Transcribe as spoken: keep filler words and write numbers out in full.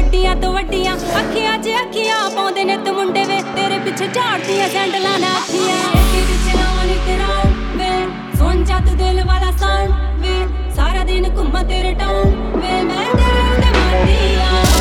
ਵੱਡੀਆਂ ਤੋਂ ਵੱਡੀਆਂ ਅੱਖੀਆਂ 'ਚ ਅੱਖੀਆਂ ਪਾਉਂਦੇ ਨੇ ਤੇ ਮੁੰਡੇ ਵੇ ਤੇਰੇ ਪਿੱਛੇ ਝਾੜਦੀਆਂ ਸੈਂਡਲਾਂ ਨਾਲ ਅੱਖੀਆਂ ਅੱਖੀ ਵਿੱਚ ਲਾਵਾਂ ਨੀ ਤੇਰਾ ਵੇ ਸੁਣ ਜਾ ਤੂੰ ਦਿਲ ਵਾਲਾ ਸਾਊਂਡ ਵੇ ਸਾਰਾ ਦਿਨ ਘੁੰਮਾਂ ਤੇਰੇ ਟਾਊਨ ਵੇ ਮੈਂ ਤੇਰੇ ਉੱਤੇ ਮਰਦੀ ਆ